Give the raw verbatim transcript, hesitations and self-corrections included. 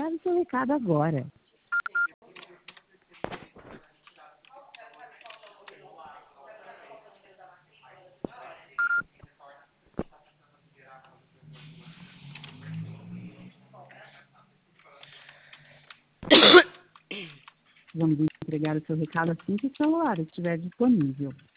entregar o seu recado agora. Vamos entregar o seu recado assim que o celular estiver disponível.